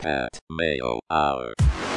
Pat Mayo Hour.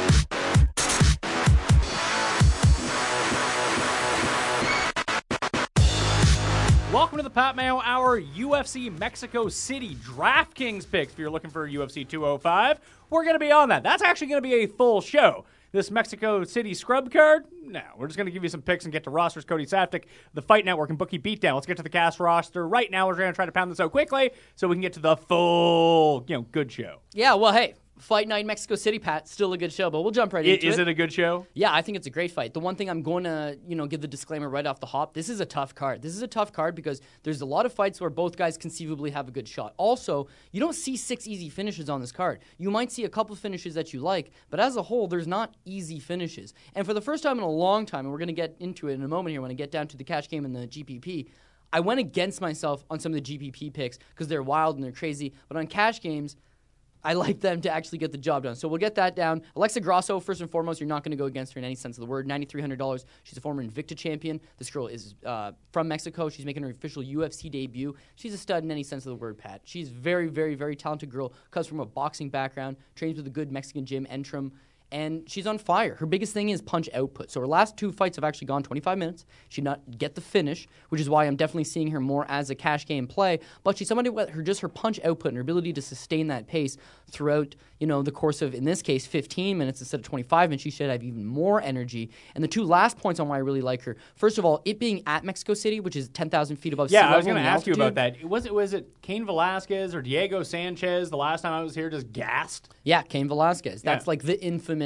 Welcome to the Pat Mayo Hour UFC Mexico City DraftKings picks. If you're looking for UFC 205, we're going to be on that. That's actually going to be a full show. This Mexico City scrub card? No, we're just going to give you some picks and get to rosters. Cody Saftik, the Fight Network, and Bookie Beatdown. Let's get to the cast roster right now. We're going to try to pound this out quickly so we can get to the full, good show. Yeah, well, hey, Fight Night Mexico City, Pat, still a good show, but we'll jump right into it. Is it a good show? Yeah, I think it's a great fight. The one thing I'm going to, give the disclaimer right off the hop, this is a tough card. This is a tough card because there's a lot of fights where both guys conceivably have a good shot. Also, you don't see 6 easy finishes on this card. You might see a couple finishes that you like, but as a whole, there's not easy finishes. And for the first time in a long time, and we're going to get into it in a moment here when I get down to the cash game and the GPP, I went against myself on some of the GPP picks because they're wild and they're crazy, but on cash games, I like them to actually get the job done. So we'll get that down. Alexa Grasso, first and foremost, you're not going to go against her in any sense of the word. $9,300. She's a former Invicta champion. This girl is from Mexico. She's making her official UFC debut. She's a stud in any sense of the word, Pat. She's very, very, very talented girl. Comes from a boxing background. Trains with a good Mexican gym, Entrum. And she's on fire. Her biggest thing is punch output. So her last 2 fights have actually gone 25 minutes. She did not get the finish, which is why I'm definitely seeing her more as a cash game play. But she's somebody with her punch output and her ability to sustain that pace throughout, the course of, in this case, 15 minutes instead of 25, and she should have even more energy. And the 2 last points on why I really like her. First of all, it being at Mexico City, which is 10,000 feet above sea level. Yeah, I was going to ask you about that. Was it Cain Velasquez or Diego Sanchez the last time I was here just gassed? Yeah, Cain Velasquez. That's like the infamous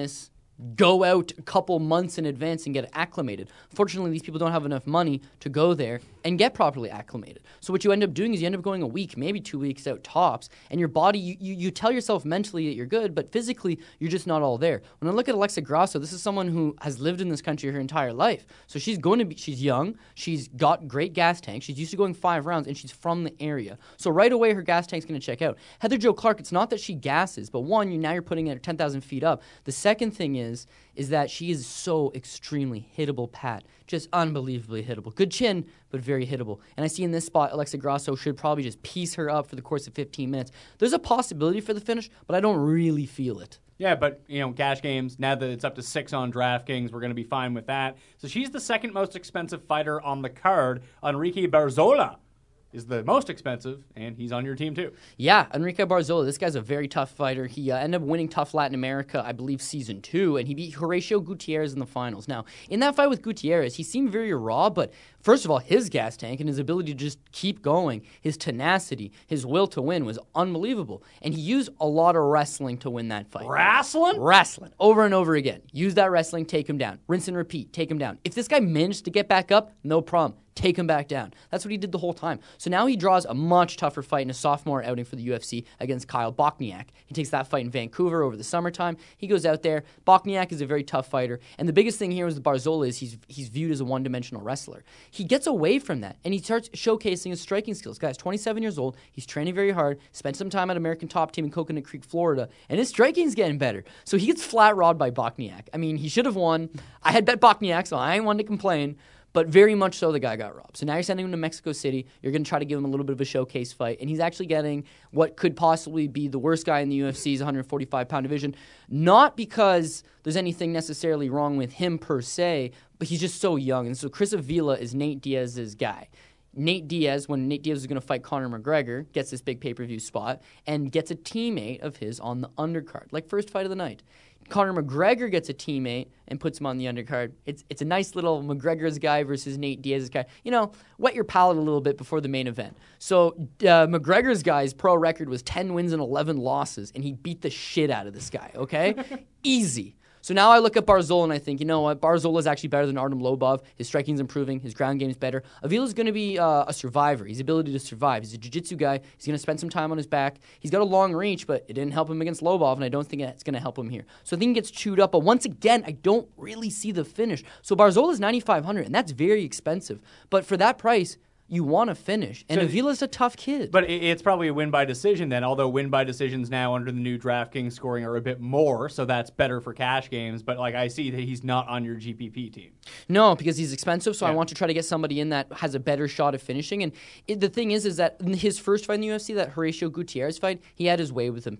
go out a couple months in advance and get acclimated. Fortunately, these people don't have enough money to go there and get properly acclimated. So what you end up doing is you end up going a week, maybe 2 weeks out tops, and your body, you tell yourself mentally that you're good, but physically, you're just not all there. When I look at Alexa Grasso, this is someone who has lived in this country her entire life. So she's young, she's got great gas tank, she's used to going 5 rounds, and she's from the area. So right away, her gas tank's going to check out. Heather Jo Clark, it's not that she gasses, but one, you're putting her 10,000 feet up. The second thing is that she is so extremely hittable, Pat. Just unbelievably hittable. Good chin, but very hittable. And I see in this spot, Alexa Grasso should probably just piece her up for the course of 15 minutes. There's a possibility for the finish, but I don't really feel it. Yeah, but, cash games, now that it's up to 6 on DraftKings, we're going to be fine with that. So she's the second most expensive fighter on the card. Enrique Barzola is the most expensive, and he's on your team too. Yeah, Enrique Barzola, this guy's a very tough fighter. He ended up winning Tough Latin America, I believe, Season 2, and he beat Horacio Gutierrez in the finals. Now, in that fight with Gutierrez, he seemed very raw, but first of all, his gas tank and his ability to just keep going, his tenacity, his will to win was unbelievable. And he used a lot of wrestling to win that fight. Wrestling? Wrestling. Over and over again. Use that wrestling, take him down. Rinse and repeat, take him down. If this guy managed to get back up, no problem. Take him back down. That's what he did the whole time. So now he draws a much tougher fight in a sophomore outing for the UFC against Kyle Bochniak. He takes that fight in Vancouver over the summertime. He goes out there. Bochniak is a very tough fighter. And the biggest thing here with Barzola is he's viewed as a one-dimensional wrestler. He gets away from that, and he starts showcasing his striking skills. Guy's 27 years old. He's training very hard. Spent some time at American Top Team in Coconut Creek, Florida, and his striking's getting better. So he gets flat-rod by Bochniak. I mean, he should have won. I had bet Bochniak, so I ain't one to complain. But very much so, the guy got robbed. So now you're sending him to Mexico City. You're going to try to give him a little bit of a showcase fight. And he's actually getting what could possibly be the worst guy in the UFC's 145-pound division. Not because there's anything necessarily wrong with him per se, but he's just so young. And so Chris Avila is Nate Diaz's guy. Nate Diaz, when Nate Diaz is going to fight Conor McGregor, gets this big pay-per-view spot and gets a teammate of his on the undercard, like first fight of the night. Conor McGregor gets a teammate and puts him on the undercard. It's a nice little McGregor's guy versus Nate Diaz's guy. Wet your palate a little bit before the main event. So McGregor's guy's pro record was 10 wins and 11 losses, and he beat the shit out of this guy, okay? Easy. So now I look at Barzola and I think, you know what? Barzola's actually better than Artem Lobov. His striking's improving. His ground game's better. Avila's going to be a survivor. His ability to survive. He's a jiu-jitsu guy. He's going to spend some time on his back. He's got a long reach, but it didn't help him against Lobov, and I don't think it's going to help him here. So I think he gets chewed up. But once again, I don't really see the finish. So Barzola's $9,500, and that's very expensive. But for that price, you want to finish. And Avila's a tough kid. But it's probably a win by decision then, although win by decisions now under the new DraftKings scoring are a bit more, so that's better for cash games. But I see that he's not on your GPP team. No, because he's expensive, so I want to try to get somebody in that has a better shot of finishing. And the thing is that in his first fight in the UFC, that Horacio Gutierrez fight, he had his way with him, Pat.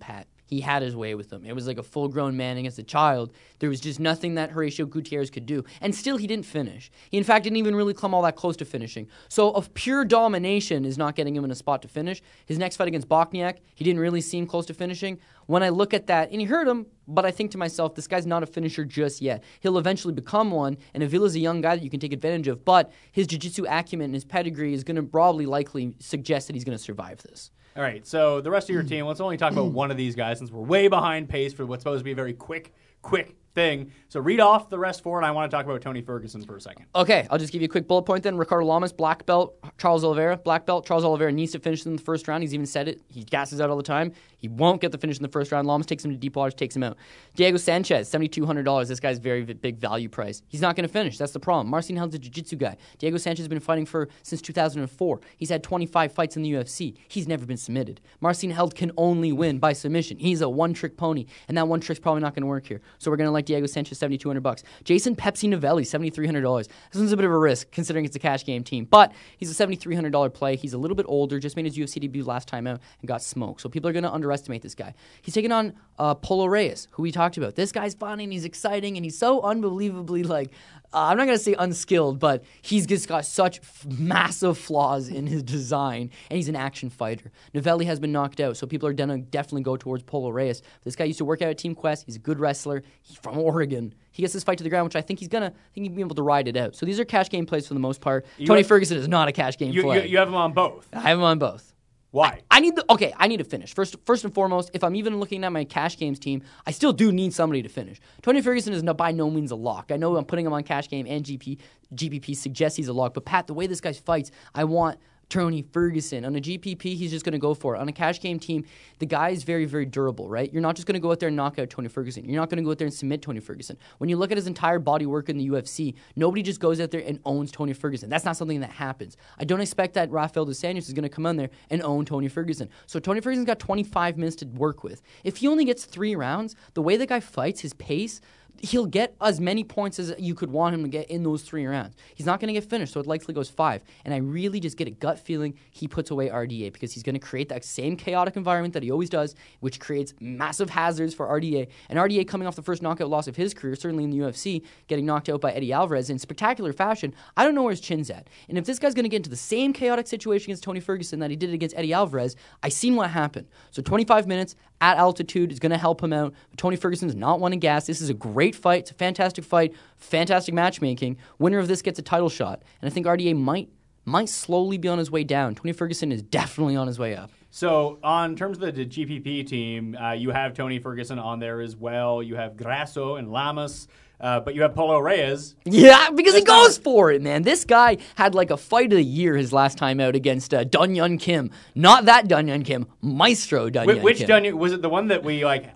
he had his way with him. It was like a full-grown man against a child. There was just nothing that Horacio Gutierrez could do. And still, he didn't finish. He, in fact, didn't even really come all that close to finishing. So, of pure domination is not getting him in a spot to finish. His next fight against Bochniak, he didn't really seem close to finishing. When I look at that, and he hurt him, but I think to myself, this guy's not a finisher just yet. He'll eventually become one, and Avila's a young guy that you can take advantage of, but his jiu-jitsu acumen and his pedigree is going to probably likely suggest that he's going to survive this. All right, so the rest of your team, let's only talk about one of these guys since we're way behind pace for what's supposed to be a very quick thing. So read off the rest for it. I want to talk about Tony Ferguson for a second. Okay, I'll just give you a quick bullet point then. Ricardo Lamas, black belt. Charles Oliveira, black belt. Charles Oliveira needs to finish in the first round. He's even said it. He gasses out all the time. He won't get the finish in the first round. Lamas takes him to deep waters, takes him out. Diego Sanchez, $7,200. This guy's very big value price. He's not going to finish. That's the problem. Marcin Held's a jiu-jitsu guy. Diego Sanchez has been fighting since 2004. He's had 25 fights in the UFC. He's never been submitted. Marcin Held can only win by submission. He's a one-trick pony, and that one trick's probably not going to work here. So we're going to let Diego Sanchez $7,200. Jason Pepsi Novelli, $7,300. This one's a bit of a risk considering it's a cash game team, but he's a $7,300 play. He's a little bit older, just made his UFC debut last time out and got smoked. So people are going to underestimate this guy. He's taking on Polo Reyes, who we talked about. This guy's fun and he's exciting and he's so unbelievably I'm not going to say unskilled, but he's just got such massive flaws in his design, and he's an action fighter. Novelli has been knocked out, so people are going to definitely go towards Polo Reyes. This guy used to work out at Team Quest. He's a good wrestler. He's from Oregon. He gets this fight to the ground, which I think he'll be able to ride it out. So these are cash game plays for the most part. Tony Ferguson is not a cash game play. You have him on both. I have him on both. Why? I need to finish. First and foremost, if I'm even looking at my cash games team, I still do need somebody to finish. Tony Ferguson is by no means a lock. I know I'm putting him on cash game and GPP suggests he's a lock, but Pat, the way this guy fights, I want Tony Ferguson. On a GPP, he's just going to go for it. On a cash game team, the guy is very, very durable, right? You're not just going to go out there and knock out Tony Ferguson. You're not going to go out there and submit Tony Ferguson. When you look at his entire body work in the UFC, nobody just goes out there and owns Tony Ferguson. That's not something that happens. I don't expect that Rafael dos Anjos is going to come on there and own Tony Ferguson. So Tony Ferguson's got 25 minutes to work with. If he only gets 3 rounds, the way the guy fights, his pace, he'll get as many points as you could want him to get in those 3 rounds. He's not going to get finished, so it likely goes 5. And I really just get a gut feeling he puts away RDA because he's going to create that same chaotic environment that he always does, which creates massive hazards for RDA. And RDA coming off the first knockout loss of his career, certainly in the UFC, getting knocked out by Eddie Alvarez in spectacular fashion, I don't know where his chin's at. And if this guy's going to get into the same chaotic situation against Tony Ferguson that he did against Eddie Alvarez, I seen what happened. So 25 minutes at altitude is going to help him out. But Tony Ferguson is not one to gas. This is a great fight. It's a fantastic fight, fantastic matchmaking. Winner of this gets a title shot. And I think RDA might slowly be on his way down. Tony Ferguson is definitely on his way up. So, on terms of the GPP team, you have Tony Ferguson on there as well. You have Grasso and Lamas, but you have Polo Reyes. Yeah, because he goes for it, man. This guy had like a fight of the year his last time out against Dun Yun Kim. Not that Dun Yun Kim, Maestro Dun Yun Kim. Which Dun Yun? Was it the one that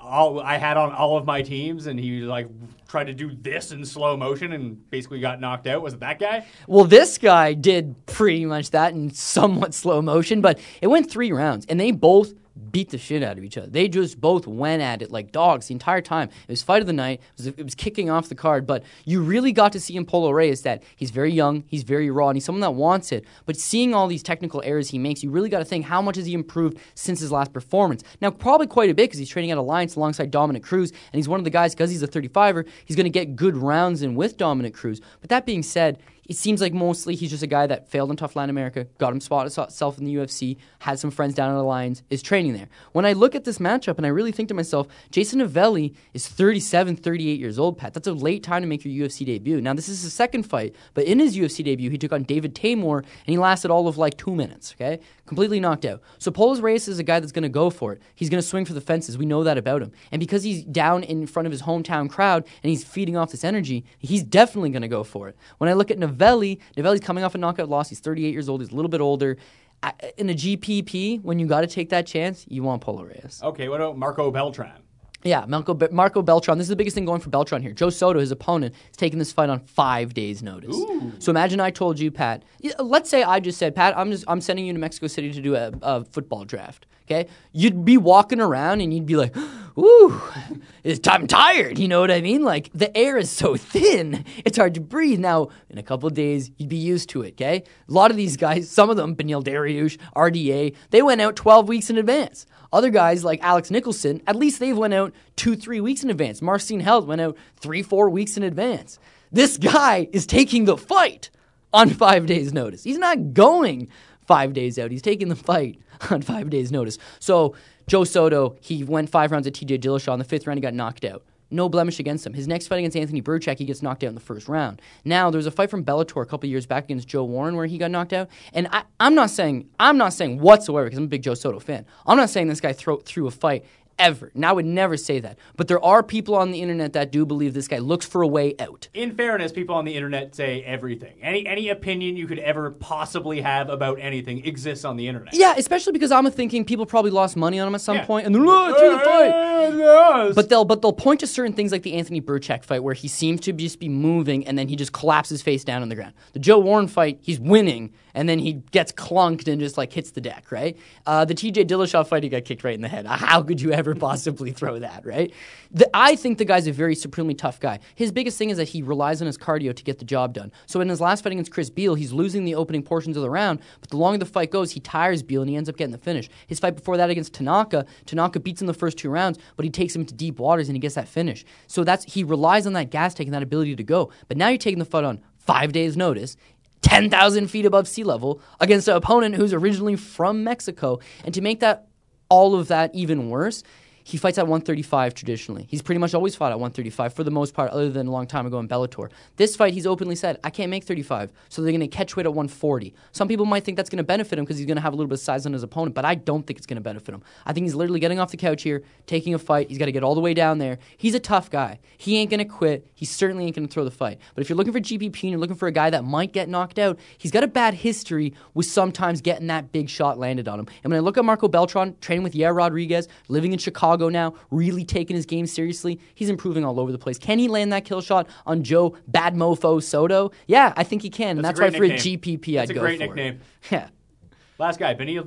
I had on all of my teams, and he tried to do this in slow motion and basically got knocked out? Was it that guy? Well, this guy did pretty much that in somewhat slow motion, but it went 3 rounds, and they both beat the shit out of each other. They just both went at it like dogs the entire time. It was fight of the night. It was kicking off the card, but you really got to see in Polo Reyes that he's very young, he's very raw, and he's someone that wants it. But seeing all these technical errors he makes, you really got to think, how much has he improved since his last performance? Now, probably quite a bit because he's training at Alliance alongside Dominic Cruz, and he's one of the guys, because he's a 35er, he's going to get good rounds in with Dominic Cruz. But that being said, it seems like mostly he's just a guy that failed in Tough Latin America, got himself in the UFC, had some friends down at Alliance, is training there. When I look at this matchup and I really think to myself, Jason Novelli is 37, 38 years old, Pat. That's a late time to make your UFC debut. Now, this is his second fight, but in his UFC debut, he took on David Taymor, and he lasted all of 2 minutes, okay? Completely knocked out. So Polo Reyes is a guy that's going to go for it. He's going to swing for the fences. We know that about him. And because he's down in front of his hometown crowd and he's feeding off this energy, he's definitely going to go for it. When I look at Novelli's coming off a knockout loss. He's 38 years old. He's a little bit older. In a GPP, when you got to take that chance, you want Polo Reyes. Okay, what about Marco Beltran? Yeah, Marco Beltran. This is the biggest thing going for Beltran here. Joe Soto, his opponent, is taking this fight on 5 days' notice. Ooh. So imagine I told you, Pat. Let's say I just said, Pat, I'm sending you to Mexico City to do a football draft. Okay, you'd be walking around and you'd be like, whew, I'm tired, you know what I mean? Like, the air is so thin, it's hard to breathe. Now, in a couple of days, you'd be used to it, okay? A lot of these guys, some of them, Beneil Dariush, RDA, they went out 12 weeks in advance. Other guys, like Alex Nicholson, at least they've went out 2-3 weeks in advance. Marcin Held went out 3-4 weeks in advance. This guy is taking the fight on 5 days' notice. He's not going 5 days out. He's taking the fight on 5 days' notice. So Joe Soto, he went 5 rounds at TJ Dillashaw. In the 5th round, he got knocked out. No blemish against him. His next fight against Anthony Burchak, he gets knocked out in the 1st round. Now, there was a fight from Bellator a couple years back against Joe Warren where he got knocked out. And I'm not saying whatsoever, because I'm a big Joe Soto fan, I'm not saying this guy threw a fight ever. And I would never say that. But there are people on the internet that do believe this guy looks for a way out. In fairness, people on the internet say everything. Any opinion you could ever possibly have about anything exists on the internet. Yeah, especially because I'm thinking people probably lost money on him at some point, and they're through the fight. But they'll point to certain things like the Anthony Burchak fight where he seems to just be moving and then he just collapses face down on the ground. The Joe Warren fight, he's winning and then he gets clunked and just like hits the deck, right? The TJ Dillashaw fight, he got kicked right in the head. How could you ever possibly throw that, right? I think the guy's a very supremely tough guy. His biggest thing is that he relies on his cardio to get the job done. So in his last fight against Chris Beal, he's losing the opening portions of the round, but the longer the fight goes, he tires Beal and he ends up getting the finish. His fight before that against Tanaka beats him the first 2 rounds, but he takes him to deep waters and he gets that finish. So he relies on that gas tank and that ability to go. But now you're taking the fight on 5 days' notice, 10,000 feet above sea level, against an opponent who's originally from Mexico. And to make all of that even worse, he fights at 135 traditionally. He's pretty much always fought at 135 for the most part, other than a long time ago in Bellator. This fight, he's openly said, I can't make 35, so they're going to catch weight at 140. Some people might think that's going to benefit him because he's going to have a little bit of size on his opponent, but I don't think it's going to benefit him. I think he's literally getting off the couch here, taking a fight. He's got to get all the way down there. He's a tough guy. He ain't going to quit. He certainly ain't going to throw the fight. But if you're looking for GPP and you're looking for a guy that might get knocked out, he's got a bad history with sometimes getting that big shot landed on him. And when I look at Marco Beltran, training with Yair Rodriguez, living in Chicago now, really taking his game seriously, he's improving all over the place. Can he land that kill shot on Joe Bad Mofo Soto? Yeah, I think he can. And that's why for a GPP I'd go for. That's a great nickname. Yeah. Last guy, Beneil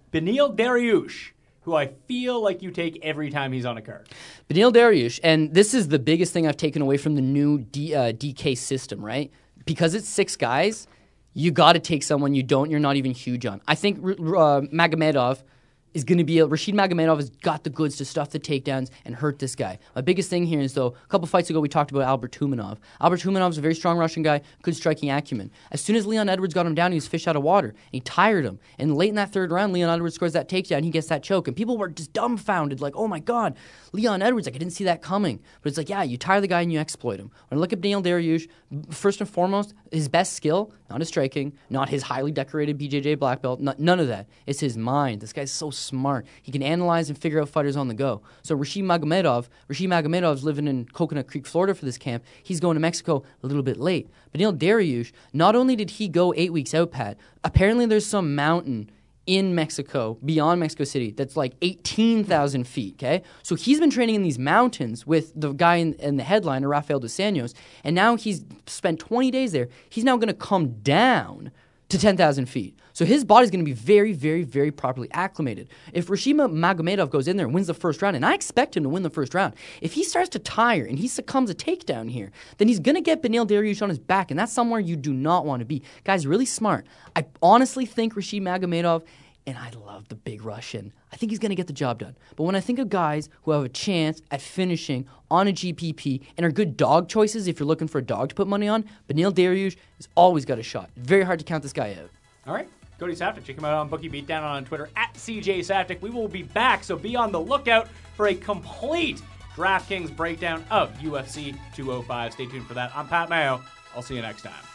Dariush, who I feel like you take every time he's on a card. Beneil Dariush, and this is the biggest thing I've taken away from the new DK system, right? Because it's 6 guys, you got to take someone you're not even huge on. I think Magomedov is going to be Rashid Magomedov has got the goods to stuff the takedowns and hurt this guy. My biggest thing here is, though, a couple fights ago we talked about Albert Tumanov. Albert Tumanov's a very strong Russian guy, good striking acumen. As soon as Leon Edwards got him down, he was fish out of water. And he tired him. And late in that 3rd round, Leon Edwards scores that takedown, he gets that choke. And people were just dumbfounded, like, oh my God, Leon Edwards, like, I didn't see that coming. But it's like, yeah, you tire the guy and you exploit him. When I look at Beneil Dariush, first and foremost, his best skill, not his striking, not his highly decorated BJJ black belt, none of that. It's his mind. This guy's so smart. He can analyze and figure out fighters on the go. So Rashid Magomedov's living in Coconut Creek, Florida for this camp. He's going to Mexico a little bit late. Beneil Dariush, not only did he go 8 weeks out, Pat, apparently there's some mountain in Mexico, beyond Mexico City, that's like 18,000 feet, okay? So he's been training in these mountains with the guy in the headliner, Rafael Dos Anjos, and now he's spent 20 days there. He's now going to come down to 10,000 feet. So his body's going to be very, very, very properly acclimated. If Rashid Magomedov goes in there and wins the first round, and I expect him to win the first round, if he starts to tire and he succumbs a takedown here, then he's going to get Beneil Dariush on his back, and that's somewhere you do not want to be. Guy's really smart. I honestly think Rashid Magomedov, and I love the big Russian, I think he's going to get the job done. But when I think of guys who have a chance at finishing on a GPP and are good dog choices if you're looking for a dog to put money on, Beneil Dariush has always got a shot. Very hard to count this guy out. All right. Cody Saftik. Check him out on Bookie Beatdown on Twitter at CJ Saftik. We will be back, so be on the lookout for a complete DraftKings breakdown of UFC 205. Stay tuned for that. I'm Pat Mayo. I'll see you next time.